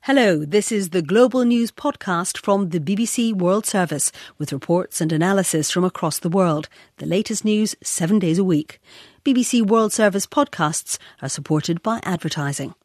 Hello, this is the Global News podcast from the BBC World Service with reports and analysis from across the world. The latest news 7 days a week. BBC World Service podcasts are supported by advertising.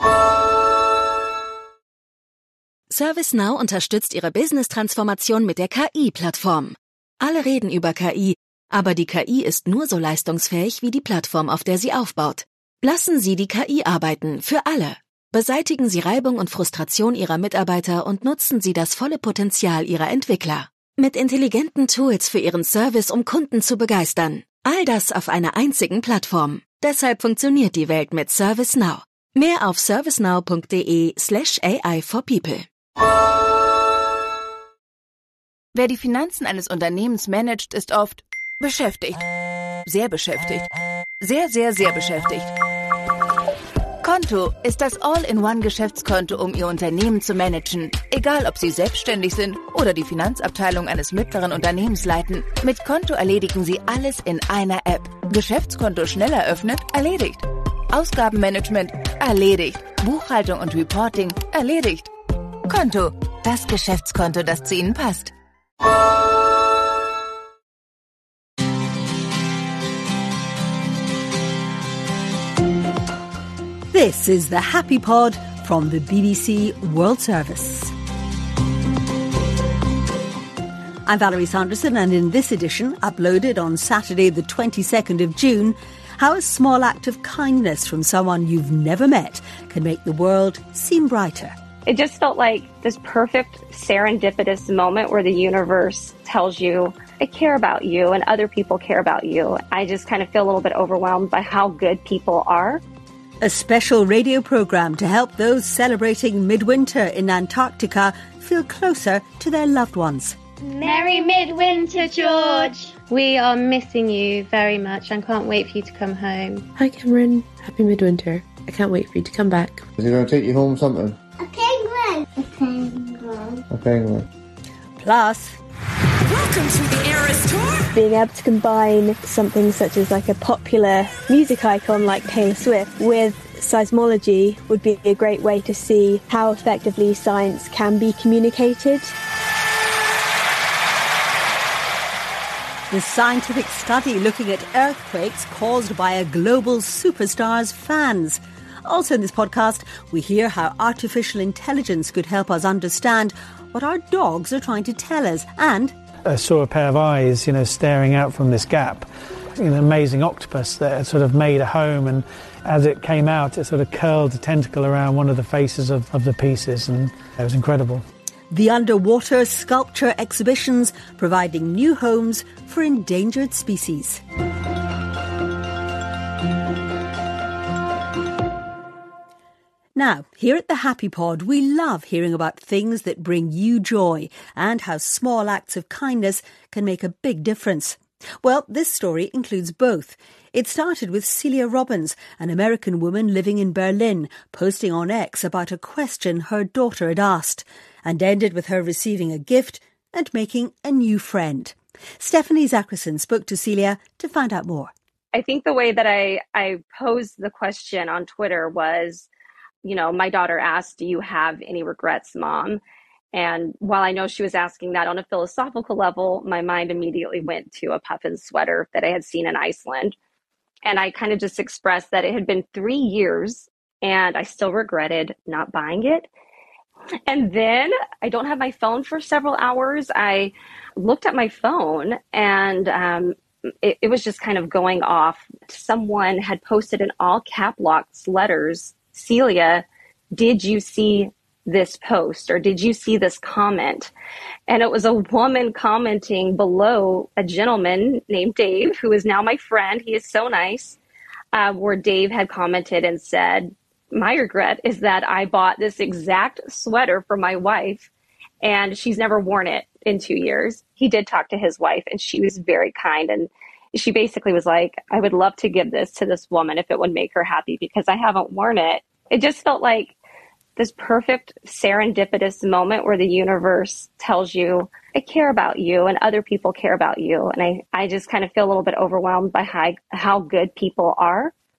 ServiceNow unterstützt Ihre Business-Transformation mit der KI-Plattform. Alle reden über KI, aber die KI ist nur so leistungsfähig wie die Plattform, auf der sie aufbaut. Lassen Sie die KI arbeiten, für alle. Beseitigen Sie Reibung und Frustration Ihrer Mitarbeiter und nutzen Sie das volle Potenzial Ihrer Entwickler. Mit intelligenten Tools für Ihren Service, um Kunden zu begeistern. All das auf einer einzigen Plattform. Deshalb funktioniert die Welt mit ServiceNow. Mehr auf servicenow.de/AI for people. Wer die Finanzen eines Unternehmens managt, ist oft beschäftigt. Sehr beschäftigt. Sehr, sehr, sehr beschäftigt. Konto ist das All-in-One-Geschäftskonto, um Ihr Unternehmen zu managen. Egal, ob Sie selbstständig sind oder die Finanzabteilung eines mittleren Unternehmens leiten. Mit Konto erledigen Sie alles in einer App. Geschäftskonto schnell eröffnet, erledigt. Ausgabenmanagement, erledigt. Buchhaltung und Reporting, erledigt. Konto, das Geschäftskonto, das zu Ihnen passt. This is the Happy Pod from the BBC World Service. I'm Valerie Sanderson, and in this edition, uploaded on Saturday the 22nd of June, how a small act of kindness from someone you've never met can make the world seem brighter. It just felt like this perfect serendipitous moment where the universe tells you, I care about you and other people care about you. I just kind of feel a little bit overwhelmed by how good people are. A special radio programme to help those celebrating midwinter in Antarctica feel closer to their loved ones. Merry Midwinter, George! We are missing you very much and can't wait for you to come home. Hi Cameron, happy Midwinter. I can't wait for you to come back. Is he going to take you home something? A penguin! A penguin. A penguin. Plus, welcome to the Eras Tour! Being able to combine something such as like a popular music icon like Taylor Swift with seismology would be a great way to see how effectively science can be communicated. The scientific study looking at earthquakes caused by a global superstar's fans. Also in this podcast, we hear how artificial intelligence could help us understand what our dogs are trying to tell us, and I saw a pair of eyes, staring out from this gap. An amazing octopus that had sort of made a home, and as it came out, it sort of curled a tentacle around one of the faces of the pieces, and it was incredible. The underwater sculpture exhibitions providing new homes for endangered species. Now, here at the Happy Pod, we love hearing about things that bring you joy and how small acts of kindness can make a big difference. Well, this story includes both. It started with Celia Robbins, an American woman living in Berlin, posting on X about a question her daughter had asked, and ended with her receiving a gift and making a new friend. Stephanie Zackerson spoke to Celia to find out more. I think the way that I posed the question on Twitter was, my daughter asked, do you have any regrets, Mom? And while I know she was asking that on a philosophical level, my mind immediately went to a puffin sweater that I had seen in Iceland. And I kind of just expressed that it had been 3 years and I still regretted not buying it. And then I don't have my phone for several hours. I looked at my phone and it was just kind of going off. Someone had posted in all cap locks letters, Celia, did you see this post or did you see this comment? And it was a woman commenting below a gentleman named Dave, who is now my friend. He is so nice, where Dave had commented and said, my regret is that I bought this exact sweater for my wife and she's never worn it in 2 years. He did talk to his wife and she was very kind. And she basically was like, I would love to give this to this woman if it would make her happy because I haven't worn it. It just felt like this perfect serendipitous moment where the universe tells you, I care about you and other people care about you. And I just kind of feel a little bit overwhelmed by how good people are.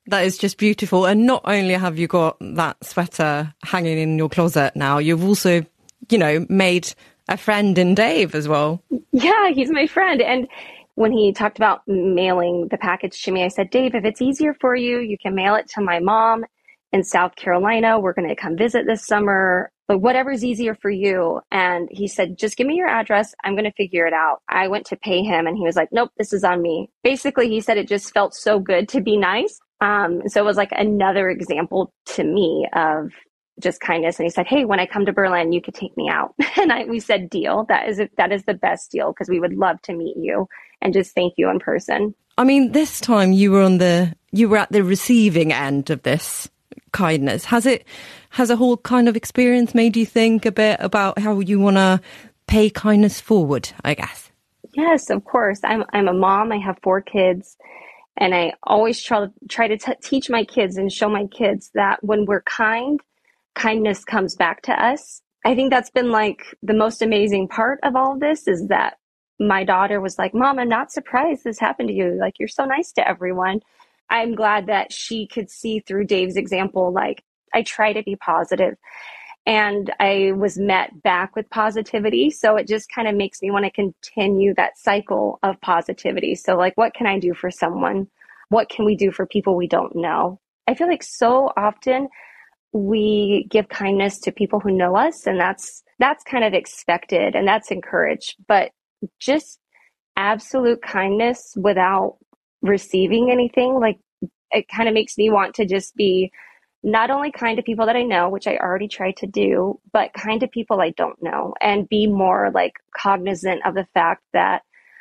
That is just beautiful. And not only have you got that sweater hanging in your closet now, you've also, made a friend in Dave as well. Yeah, he's my friend. And when he talked about mailing the package to me, I said, Dave, if it's easier for you, you can mail it to my mom in South Carolina. We're going to come visit this summer, but whatever's easier for you. And he said, just give me your address. I'm going to figure it out. I went to pay him and he was like, nope, this is on me. Basically, he said it just felt so good to be nice. So it was like another example to me of just kindness. And he said, hey, when I come to Berlin, you could take me out. And we said, deal. That is the best deal, because we would love to meet you and just thank you in person. I mean, this time you were at the receiving end of this kindness. Has a whole kind of experience made you think a bit about how you want to pay kindness forward, I guess? Yes, of course. I'm a mom. I have 4 kids. And I always try to teach my kids and show my kids that when we're kind, kindness comes back to us. I think that's been like the most amazing part of all of this, is that my daughter was like, Mom, I'm not surprised this happened to you. Like, you're so nice to everyone. I'm glad that she could see through Dave's example. Like, I try to be positive, and I was met back with positivity. So it just kind of makes me want to continue that cycle of positivity. So like, what can I do for someone? What can we do for people we don't know? I feel like so often we give kindness to people who know us, and that's kind of expected and that's encouraged. But just absolute kindness without receiving anything, like, it kind of makes me want to just be not only kind to people that I know, which I already tried to do, but kind to people I don't know, and be more like cognizant of the fact that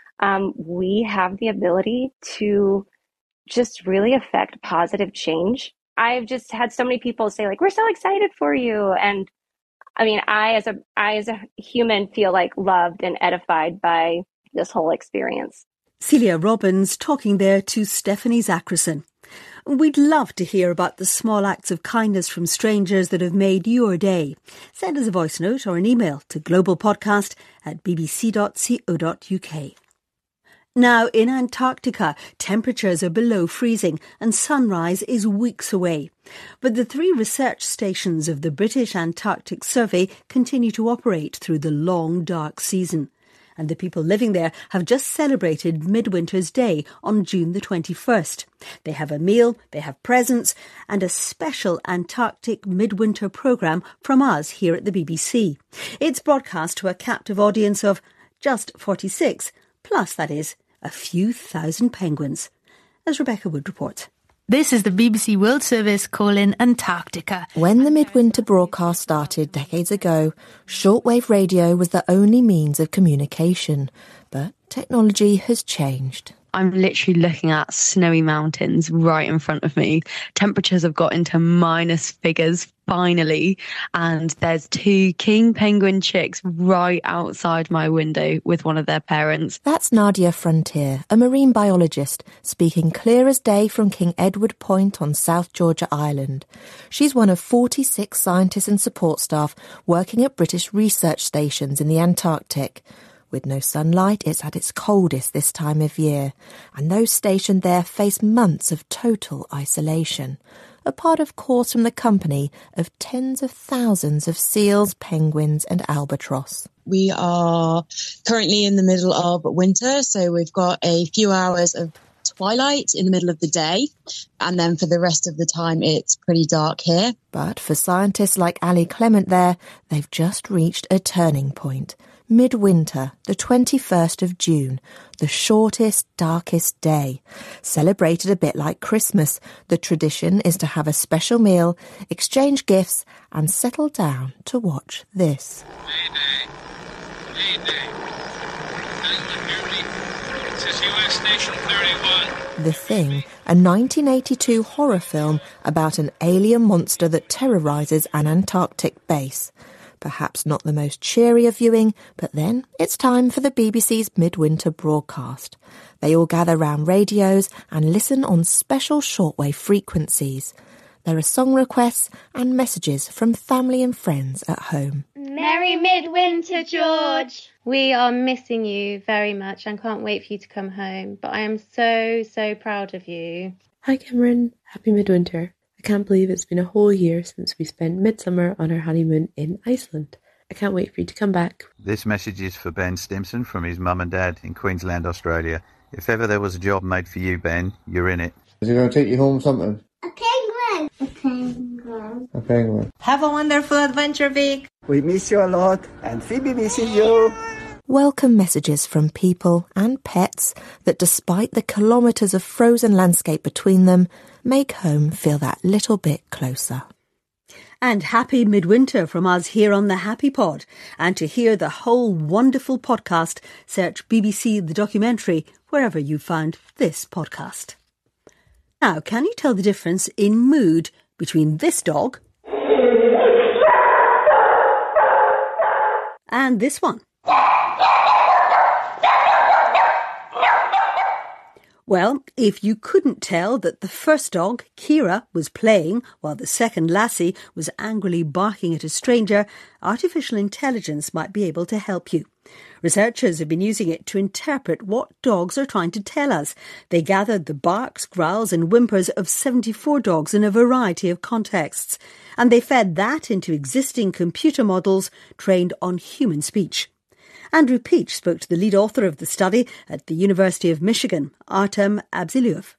we have the ability to just really affect positive change. I've just had so many people say, like, we're so excited for you. And I mean, I as a human feel like loved and edified by this whole experience. Celia Robbins talking there to Stephanie Zackerson. We'd love to hear about the small acts of kindness from strangers that have made your day. Send us a voice note or an email to globalpodcast@bbc.co.uk. Now, in Antarctica, temperatures are below freezing and sunrise is weeks away. But the 3 research stations of the British Antarctic Survey continue to operate through the long, dark season. And the people living there have just celebrated Midwinter's Day on June the 21st. They have a meal, they have presents, and a special Antarctic midwinter programme from us here at the BBC. It's broadcast to a captive audience of just 46, plus, that is, a few thousand penguins, as Rebecca Wood reports. This is the BBC World Service calling Antarctica. When the midwinter broadcast started decades ago, shortwave radio was the only means of communication. But technology has changed. I'm literally looking at snowy mountains right in front of me. Temperatures have got into minus figures, finally. And there's 2 king penguin chicks right outside my window with one of their parents. That's Nadia Frontier, a marine biologist, speaking clear as day from King Edward Point on South Georgia Island. She's one of 46 scientists and support staff working at British research stations in the Antarctic. With no sunlight, it's at its coldest this time of year, and those stationed there face months of total isolation. Apart, of course, from the company of tens of thousands of seals, penguins and albatross. We are currently in the middle of winter, so we've got a few hours of twilight in the middle of the day, and then for the rest of the time it's pretty dark here. But for scientists like Ali Clement there, they've just reached a turning point. Midwinter, the 21st of June, the shortest, darkest day. Celebrated a bit like Christmas, the tradition is to have a special meal, exchange gifts and settle down to watch this. Mayday. Mayday. Anyone hear me? This is US Station 31. The Thing, a 1982 horror film about an alien monster that terrorises an Antarctic base. Perhaps not the most cheery of viewing, but then it's time for the BBC's midwinter broadcast. They all gather round radios and listen on special shortwave frequencies. There are song requests and messages from family and friends at home. Merry Midwinter, George! We are missing you very much and can't wait for you to come home. But I am so, so proud of you. Hi Cameron, happy midwinter. I can't believe it's been a whole year since we spent midsummer on our honeymoon in Iceland. I can't wait for you to come back. This message is for Ben Stimson from his mum and dad in Queensland, Australia. If ever there was a job made for you, Ben, you're in it. Is he going to take you home something? A penguin. A penguin. A penguin. Have a wonderful adventure, Vic. We miss you a lot, and Phoebe misses you. Welcome messages from people and pets that, despite the kilometres of frozen landscape between them, make home feel that little bit closer. And happy midwinter from us here on the Happy Pod. And to hear the whole wonderful podcast, search BBC The Documentary wherever you found this podcast. Now, can you tell the difference in mood between this dog and this one? Well, if you couldn't tell that the first dog, Kira, was playing while the second, Lassie, was angrily barking at a stranger, artificial intelligence might be able to help you. Researchers have been using it to interpret what dogs are trying to tell us. They gathered the barks, growls and whimpers of 74 dogs in a variety of contexts, and they fed that into existing computer models trained on human speech. Andrew Peach spoke to the lead author of the study at the University of Michigan, Artem Abzilyov.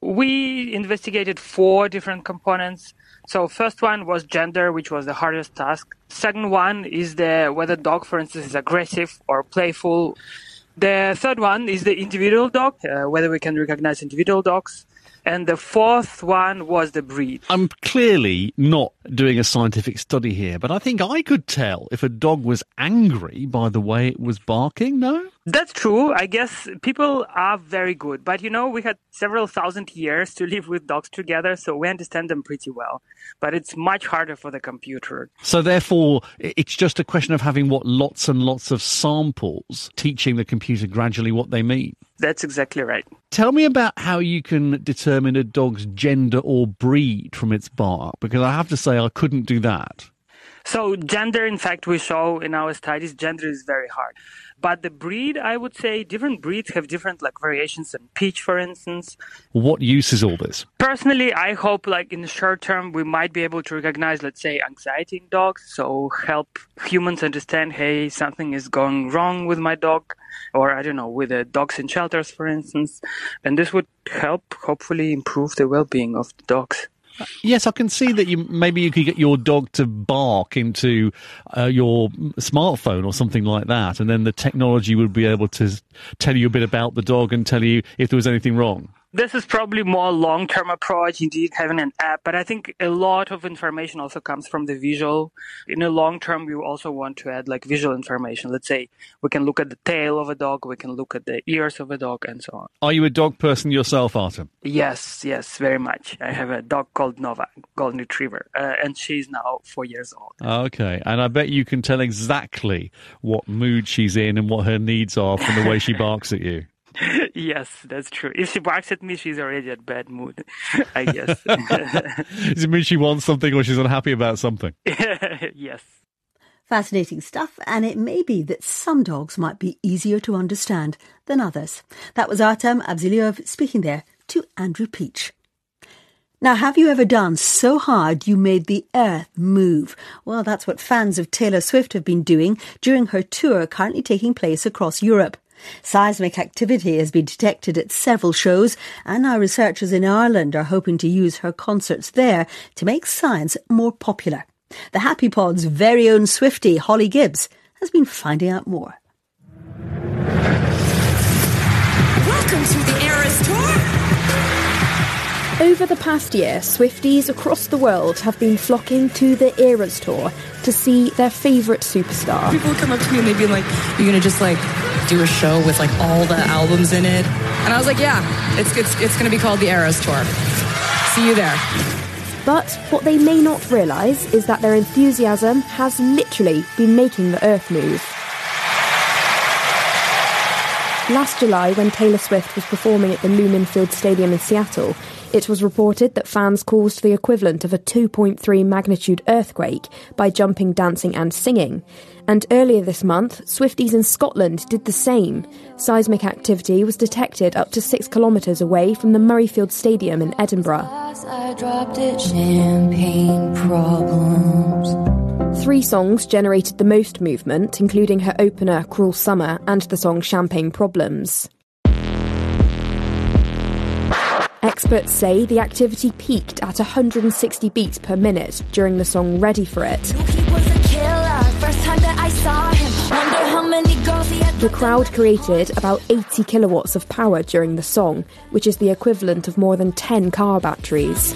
We investigated 4 different components. So first one was gender, which was the hardest task. Second one is whether dog, for instance, is aggressive or playful. The third one is the individual dog, whether we can recognize individual dogs. And the fourth one was the breed. I'm clearly not doing a scientific study here, but I think I could tell if a dog was angry by the way it was barking, no? That's true. I guess people are very good. But, we had several thousand years to live with dogs together, so we understand them pretty well. But it's much harder for the computer. So therefore, it's just a question of having lots and lots of samples, teaching the computer gradually what they mean. That's exactly right. Tell me about how you can determine a dog's gender or breed from its bark, because I have to say I couldn't do that. So gender, in fact, we show in our studies, gender is very hard. But the breed, I would say, different breeds have different variations in pitch, for instance. What use is all this? Personally, I hope in the short term, we might be able to recognize, let's say, anxiety in dogs. So help humans understand, hey, something is going wrong with my dog. Or, I don't know, with the dogs in shelters, for instance. And this would help, hopefully, improve the well-being of the dogs. Yes, I can see that maybe you could get your dog to bark into your smartphone or something like that, and then the technology would be able to tell you a bit about the dog and tell you if there was anything wrong. This is probably more long-term approach, indeed, having an app. But I think a lot of information also comes from the visual. In the long term, we also want to add visual information. Let's say we can look at the tail of a dog, we can look at the ears of a dog, and so on. Are you a dog person yourself, Artem? Yes, very much. I have a dog called Nova, golden retriever, and she's now 4 years old. Okay, and I bet you can tell exactly what mood she's in and what her needs are from the way she barks at you. Yes, that's true. If she barks at me, she's already in bad mood, I guess. Does it mean she wants something or she's unhappy about something? Yes. Fascinating stuff, and it may be that some dogs might be easier to understand than others. That was Artem Abzilyov speaking there to Andrew Peach. Now, have you ever danced so hard you made the earth move? Well, that's what fans of Taylor Swift have been doing during her tour currently taking place across Europe. Seismic activity has been detected at several shows, and our researchers in Ireland are hoping to use her concerts there to make science more popular. The Happy Pod's very own Swiftie, Holly Gibbs, has been finding out more. Welcome to the Eras Tour! Over the past year, Swifties across the world have been flocking to the Eras Tour to see their favourite superstar. People come up to me and they'd be like, you're going to just do a show with all the albums in it? And I was like, yeah, it's going to be called the Eras Tour. See you there. But what they may not realise is that their enthusiasm has literally been making the earth move. Last July, when Taylor Swift was performing at the Lumen Field Stadium in Seattle, It was reported that fans caused the equivalent of a 2.3 magnitude earthquake by jumping, dancing and singing. And earlier this month, Swifties in Scotland did the same. Seismic activity was detected up to 6 kilometres away from the Murrayfield Stadium in Edinburgh. I dropped it, champagne problems. 3 songs generated the most movement, including her opener, Cruel Summer, and the song Champagne Problems. Experts say the activity peaked at 160 beats per minute during the song Ready For It. The crowd created about 80 kilowatts of power during the song, which is the equivalent of more than 10 car batteries.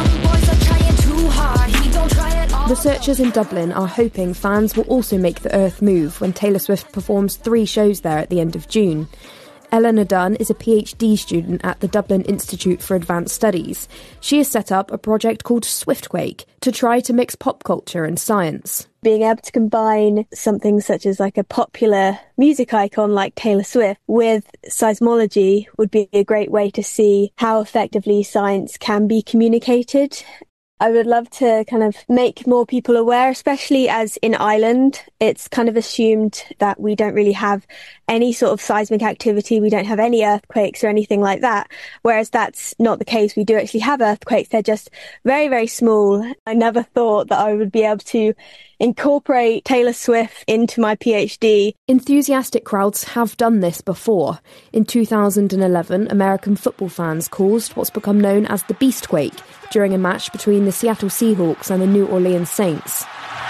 Researchers in Dublin are hoping fans will also make the earth move when Taylor Swift performs 3 shows there at the end of June. Eleanor Dunn is a PhD student at the Dublin Institute for Advanced Studies. She has set up a project called Swiftquake to try to mix pop culture and science. Being able to combine something such as like a popular music icon like Taylor Swift with seismology would be a great way to see how effectively science can be communicated. I would love to kind of make more people aware, especially as in Ireland, it's kind of assumed that we don't really have any sort of seismic activity. We don't have any earthquakes or anything like that. Whereas that's not the case. We do actually have earthquakes. They're just very, very small. I never thought that I would be able to incorporate Taylor Swift into my PhD. Enthusiastic crowds have done this before. In 2011, American football fans caused what's become known as the Beastquake during a match between the Seattle Seahawks and the New Orleans Saints.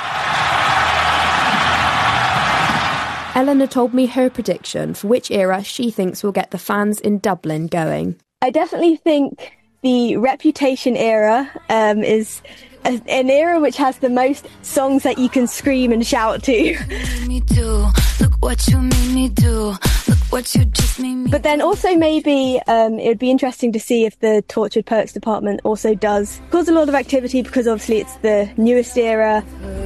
Eleanor told me her prediction for which era she thinks will get the fans in Dublin going. I definitely think the Reputation era is an era which has the most songs that you can scream and shout to. Look what you made me do. Look what you just made me. But then also maybe it would be interesting to see if the Tortured Poets Department also does cause a lot of activity, because obviously it's the newest era.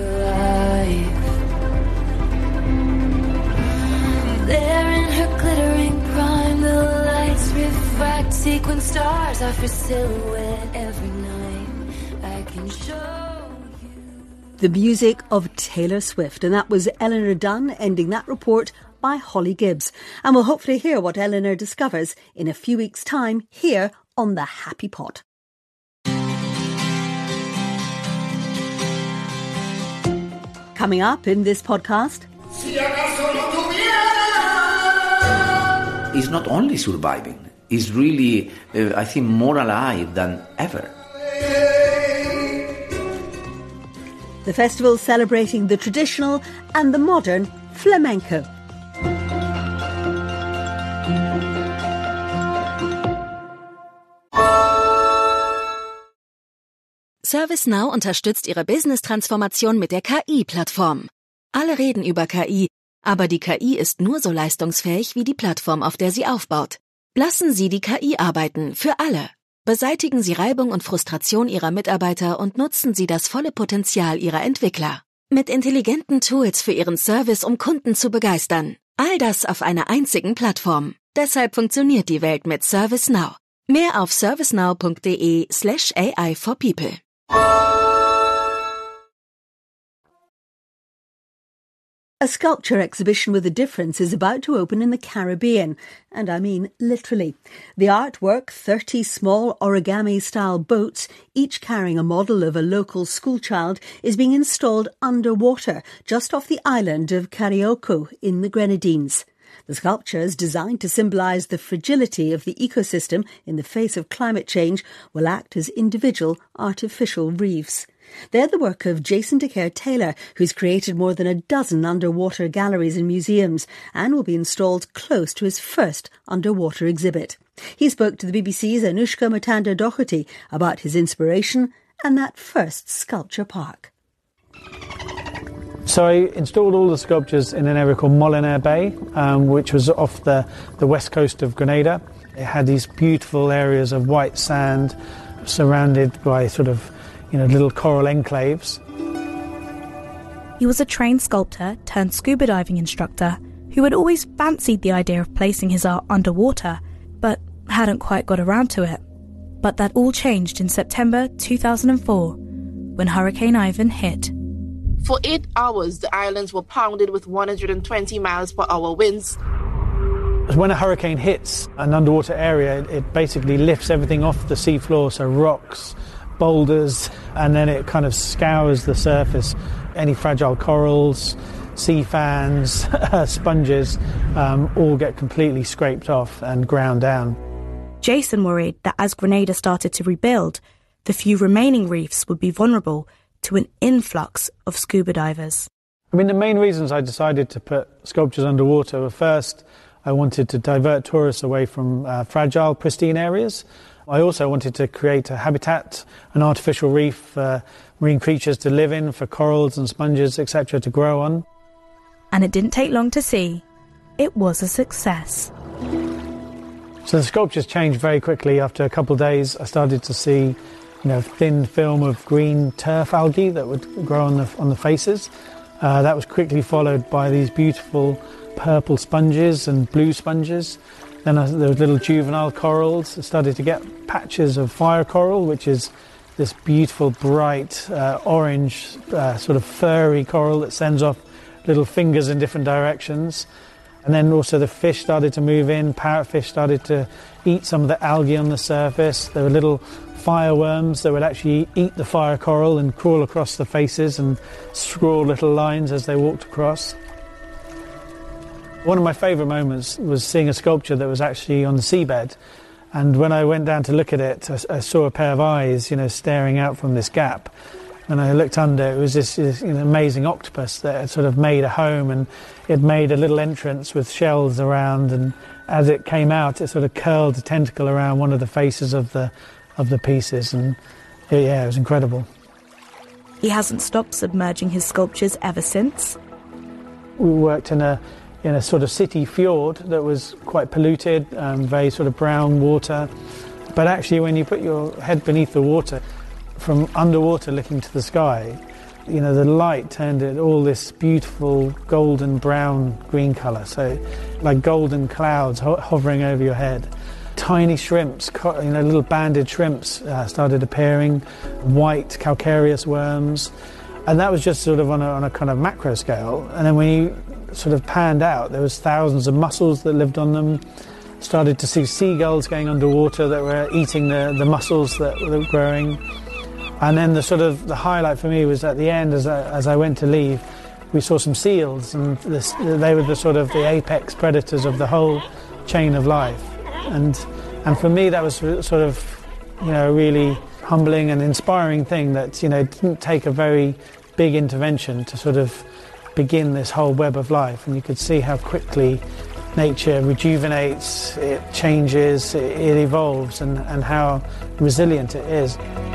There in her glittering prime, the lights refract sequin stars off her silhouette every night. I can show you. The music of Taylor Swift, and that was Eleanor Dunn ending that report by Holly Gibbs. And we'll hopefully hear what Eleanor discovers in a few weeks' time here on The Happy Pot. Coming up in this podcast... He's not only surviving, he's really, I think, more alive than ever. The festival celebrating the traditional and the modern flamenco. ServiceNow unterstützt Ihre Business-Transformation mit der KI-Plattform. Alle reden über KI, aber die KI ist nur so leistungsfähig wie die Plattform, auf der sie aufbaut. Lassen Sie die KI arbeiten, für alle. Beseitigen Sie Reibung und Frustration Ihrer Mitarbeiter und nutzen Sie das volle Potenzial Ihrer Entwickler. Mit intelligenten Tools für Ihren Service, um Kunden zu begeistern. All das auf einer einzigen Plattform. Deshalb funktioniert die Welt mit ServiceNow. Mehr auf servicenow.de/AI for People. A sculpture exhibition with a difference is about to open in the Caribbean, and I mean literally. The artwork, 30 small origami-style boats, each carrying a model of a local schoolchild, is being installed underwater, just off the island of Carriacou in the Grenadines. The sculptures, designed to symbolise the fragility of the ecosystem in the face of climate change, will act as individual artificial reefs. They're the work of Jason DeCare-Taylor, who's created more than a dozen underwater galleries and museums and will be installed close to his first underwater exhibit. He spoke to the BBC's Anushka Mutanda-Doherty about his inspiration and that first sculpture park. So I installed all the sculptures in an area called Molinaire Bay, which was off the west coast of Grenada. It had these beautiful areas of white sand surrounded by sort of, little coral enclaves. He was a trained sculptor turned scuba diving instructor who had always fancied the idea of placing his art underwater, but hadn't quite got around to it. But that all changed in September 2004 when Hurricane Ivan hit. For 8 hours, the islands were pounded with 120 miles per hour winds. When a hurricane hits an underwater area, it basically lifts everything off the seafloor, so rocks, boulders, and then it kind of scours the surface. Any fragile corals, sea fans, sponges, all get completely scraped off and ground down. Jason worried that as Grenada started to rebuild, the few remaining reefs would be vulnerable to an influx of scuba divers. I mean, the main reasons I decided to put sculptures underwater were, first, I wanted to divert tourists away from fragile, pristine areas. I also wanted to create a habitat, an artificial reef for marine creatures to live in, for corals and sponges, etc., to grow on. And it didn't take long to see. It was a success. So the sculptures changed very quickly. After a couple of days, I started to see, thin film of green turf algae that would grow on the faces. That was quickly followed by these beautiful purple sponges and blue sponges. Then there was little juvenile corals. I started to get patches of fire coral, which is this beautiful, bright, orange, sort of furry coral that sends off little fingers in different directions. And then also the fish started to move in. Parrotfish started to eat some of the algae on the surface. There were little fireworms that would actually eat the fire coral and crawl across the faces and scrawl little lines as they walked across. One of my favourite moments was seeing a sculpture that was actually on the seabed. And when I went down to look at it, I saw a pair of eyes, staring out from this gap. When I looked under, it was this amazing octopus that had sort of made a home, and it made a little entrance with shells around, and as it came out, it sort of curled a tentacle around one of the faces of the pieces, and it was incredible. He hasn't stopped submerging his sculptures ever since. We worked in a sort of city fjord that was quite polluted, very sort of brown water. But actually, when you put your head beneath the water, from underwater looking to the sky, the light turned it all this beautiful golden brown green colour, so like golden clouds hovering over your head. Tiny shrimps, little banded shrimps started appearing, white calcareous worms, and that was just sort of on a kind of macro scale. And then when you sort of panned out, there was thousands of mussels that lived on them. Started to see seagulls going underwater that were eating the mussels that were growing. And then the highlight for me was at the end, as I went to leave, we saw some seals, and they were the apex predators of the whole chain of life. And for me, that was sort of, a really humbling and inspiring thing that, it didn't take a very big intervention to sort of begin this whole web of life. And you could see how quickly nature rejuvenates, it changes, it evolves, and how resilient it is.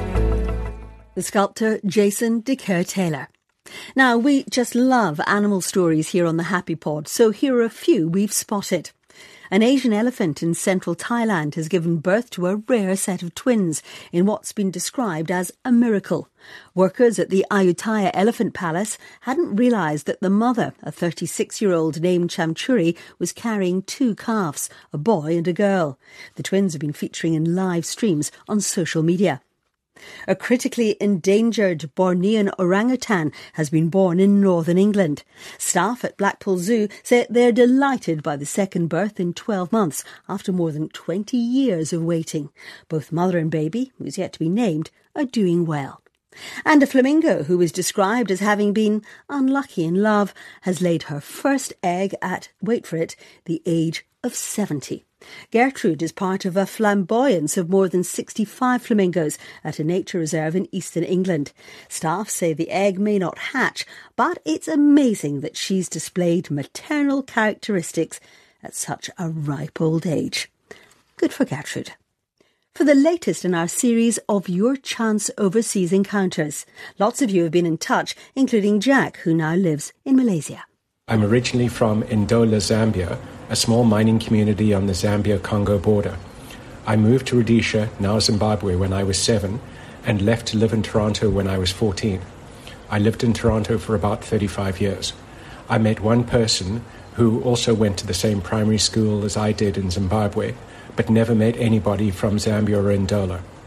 The sculptor Jason Decatur-Taylor. Now, we just love animal stories here on the Happy Pod, so here are a few we've spotted. An Asian elephant in central Thailand has given birth to a rare set of twins in what's been described as a miracle. Workers at the Ayutthaya Elephant Palace hadn't realised that the mother, a 36-year-old named Chamchuri, was carrying two calves, a boy and a girl. The twins have been featuring in live streams on social media. A critically endangered Bornean orangutan has been born in northern England. Staff at Blackpool Zoo say they're delighted by the second birth in 12 months after more than 20 years of waiting. Both mother and baby, who's yet to be named, are doing well. And a flamingo who is described as having been unlucky in love has laid her first egg at, wait for it, the age of 70. Gertrude is part of a flamboyance of more than 65 flamingos at a nature reserve in eastern England. Staff say the egg may not hatch, but it's amazing that she's displayed maternal characteristics at such a ripe old age. Good for Gertrude. For the latest in our series of Your Chance Overseas Encounters, lots of you have been in touch, including Jack, who now lives in Malaysia. I'm originally from Ndola, Zambia, a small mining community on the Zambia-Congo border. I moved to Rhodesia, now Zimbabwe, when I was 7, and left to live in Toronto when I was 14. I lived in Toronto for about 35 years. I met one person who also went to the same primary school as I did in Zimbabwe, but never met anybody from Zambia or Ndola.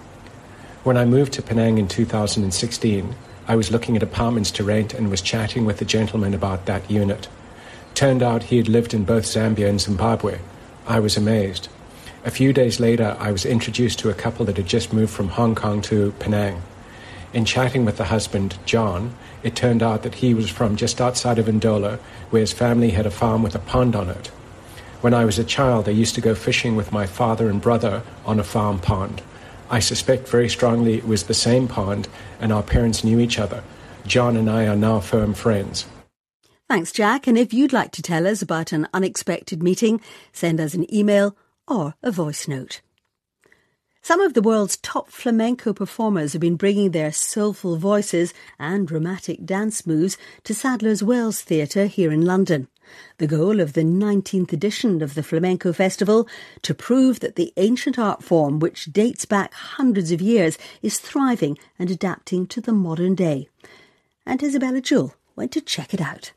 When I moved to Penang in 2016, I was looking at apartments to rent and was chatting with a gentleman about that unit. Turned out he had lived in both Zambia and Zimbabwe. I was amazed. A few days later, I was introduced to a couple that had just moved from Hong Kong to Penang. In chatting with the husband, John, it turned out that he was from just outside of Ndola, where his family had a farm with a pond on it. When I was a child, I used to go fishing with my father and brother on a farm pond. I suspect very strongly it was the same pond, and our parents knew each other. John and I are now firm friends. Thanks, Jack. And if you'd like to tell us about an unexpected meeting, send us an email or a voice note. Some of the world's top flamenco performers have been bringing their soulful voices and dramatic dance moves to Sadler's Wells Theatre here in London. The goal of the 19th edition of the Flamenco Festival to prove that the ancient art form, which dates back hundreds of years, is thriving and adapting to the modern day. And Isabella Jewell went to check it out.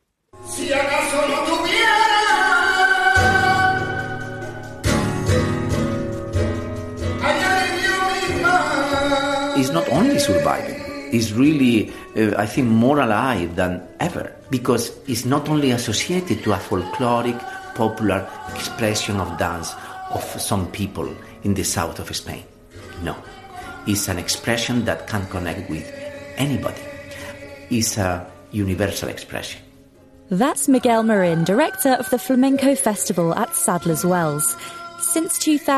It's not only surviving, it's really, I think, more alive than ever, because it's not only associated to a folkloric, popular expression of dance of some people in the south of Spain. No, it's an expression that can connect with anybody. It's a universal expression. That's Miguel Marin, director of the Flamenco Festival at Sadler's Wells. Since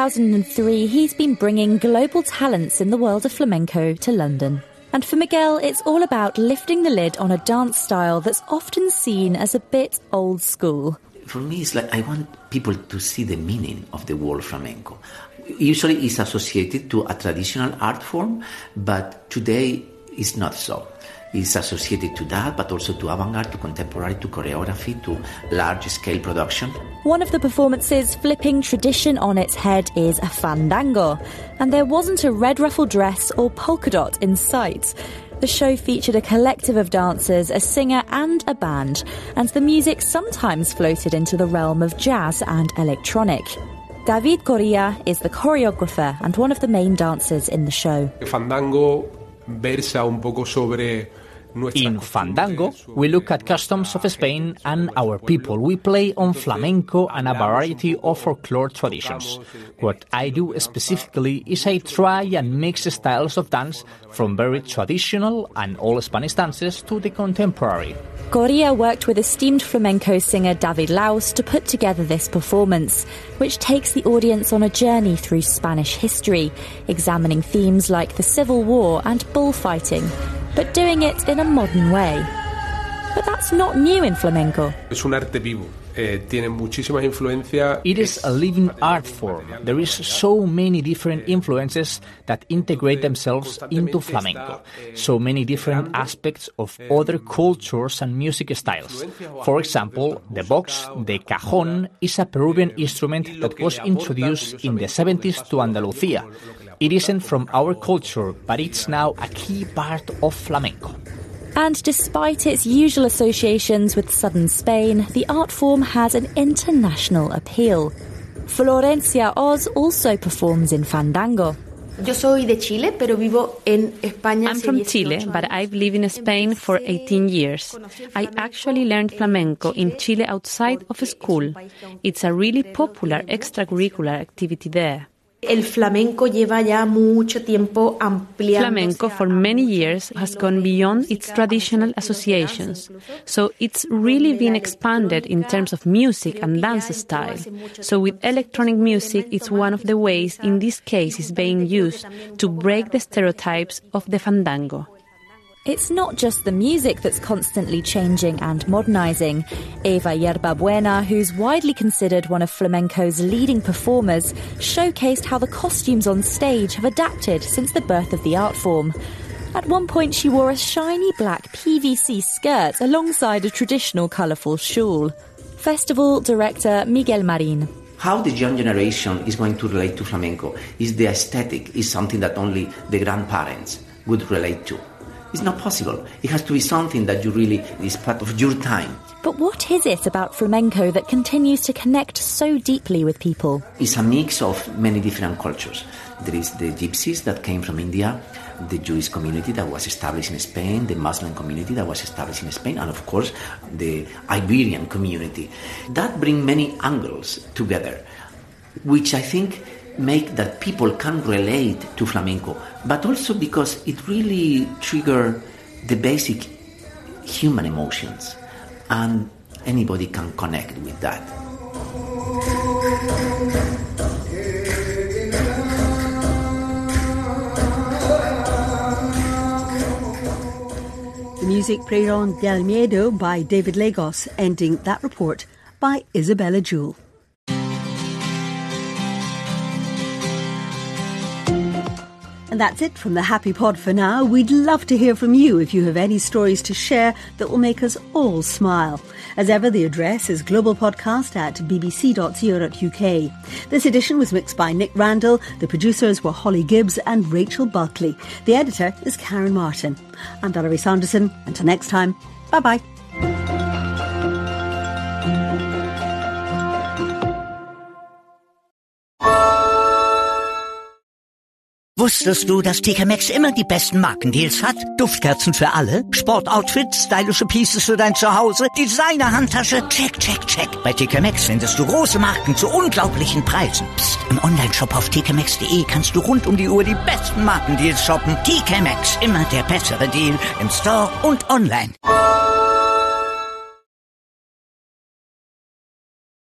2003, he's been bringing global talents in the world of flamenco to London. And for Miguel, it's all about lifting the lid on a dance style that's often seen as a bit old school. For me, it's like I want people to see the meaning of the word flamenco. Usually it's associated to a traditional art form, but today it's not so. It's associated to that, but also to avant-garde, to contemporary, to choreography, to large-scale production. One of the performances flipping tradition on its head is a fandango, and there wasn't a red ruffle dress or polka dot in sight. The show featured a collective of dancers, a singer and a band, and the music sometimes floated into the realm of jazz and electronic. David Correa is the choreographer and one of the main dancers in the show. Fandango versa un poco sobre. In Fandango, we look at customs of Spain and our people. We play on flamenco and a variety of folklore traditions. What I do specifically is I try and mix styles of dance from very traditional and old Spanish dances to the contemporary. Correa worked with esteemed flamenco singer David Laus to put together this performance, which takes the audience on a journey through Spanish history, examining themes like the Civil War and bullfighting, but doing it in a modern way. But that's not new in flamenco. Es un arte vivo. Tiene muchísimas influencias. It is a living art form. There is so many different influences that integrate themselves into flamenco. So many different aspects of other cultures and music styles. For example, the box, the cajon, is a Peruvian instrument that was introduced in the 70s to Andalusia. It isn't from our culture, but it's now a key part of flamenco. And despite its usual associations with southern Spain, the art form has an international appeal. Florencia Oz also performs in Fandango. Yo soy de Chile, pero vivo en España. I'm from Chile, but I've lived in Spain for 18 years. I actually learned flamenco in Chile outside of school. It's a really popular extracurricular activity there. El flamenco lleva ya mucho tiempo ampliándose. Flamenco for many years has gone beyond its traditional associations, so it's really been expanded in terms of music and dance style. So with electronic music, it's one of the ways in this case is being used to break the stereotypes of the fandango. It's not just the music that's constantly changing and modernising. Eva Yerbabuena, who's widely considered one of flamenco's leading performers, showcased how the costumes on stage have adapted since the birth of the art form. At one point, she wore a shiny black PVC skirt alongside a traditional colourful shawl. Festival director Miguel Marin. How the young generation is going to relate to flamenco is the aesthetic, is something that only the grandparents would relate to. It's not possible. It has to be something that you really is part of your time. But what is it about flamenco that continues to connect so deeply with people? It's a mix of many different cultures. There is the gypsies that came from India, the Jewish community that was established in Spain, the Muslim community that was established in Spain, and of course the Iberian community. That brings many angles together, which I think make that people can relate to flamenco, but also because it really triggers the basic human emotions, and anybody can connect with that. The music Pregón del Miedo by David Lagos, ending that report by Isabella Jewell. And that's it from the Happy Pod for now. We'd love to hear from you if you have any stories to share that will make us all smile. As ever, the address is globalpodcast@bbc.co.uk. This edition was mixed by Nick Randall. The producers were Holly Gibbs and Rachel Buckley. The editor is Karen Martin. I'm Valerie Sanderson. Until next time, bye-bye. Wusstest du, dass TK Maxx immer die besten Markendeals hat? Duftkerzen für alle, Sportoutfits, stylische Pieces für dein Zuhause, Designer-Handtasche, check, check, check. Bei TK Maxx findest du große Marken zu unglaublichen Preisen. Psst. Im Onlineshop auf tkmaxx.de kannst du rund um die Uhr die besten Markendeals shoppen. TK Maxx, immer der bessere Deal im Store und online.